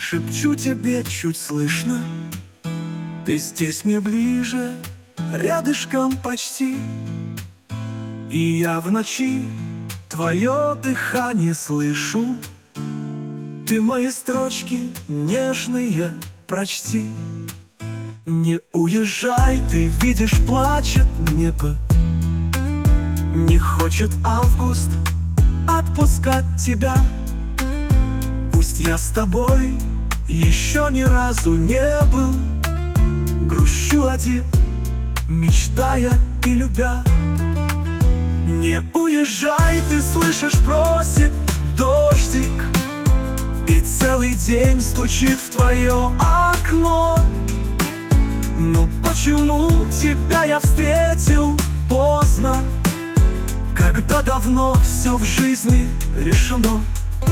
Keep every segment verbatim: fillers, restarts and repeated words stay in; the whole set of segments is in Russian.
Шепчу тебе чуть слышно, ты здесь мне ближе, рядышком почти. И я в ночи твое дыхание слышу. Ты мои строчки нежные прочти. Не уезжай, ты видишь, плачет небо. Не хочет август отпускать тебя. Пусть я с тобой еще ни разу не был. Грущу один, мечтая и любя. Не уезжай, ты слышишь, просит дождик, и целый день стучит в твое окно. Но почему тебя я встретил поздно, когда давно все в жизни решено?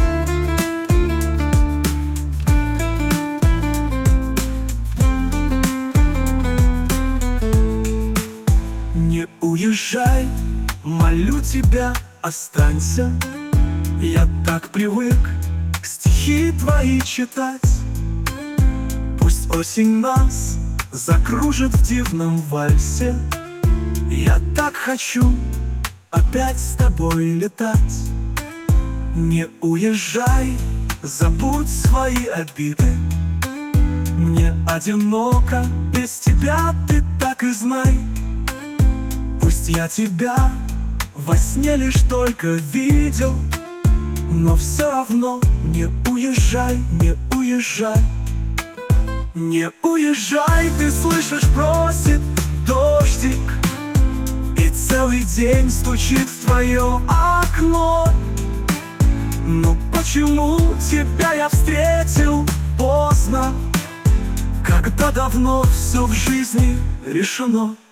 Не уезжай, молю тебя, останься. Я так привык к стихи твои читать. Пусть осень нас закружит в дивном вальсе. Я так хочу опять с тобой летать. Не уезжай, забудь свои обиды. Мне одиноко без тебя, ты так и знай. Пусть я тебя во сне лишь только видел, но все равно не уезжай, не уезжай. Не уезжай, ты слышишь, просит дождик, и целый день стучит в твое окно. Но почему тебя я встретил поздно, когда давно все в жизни решено?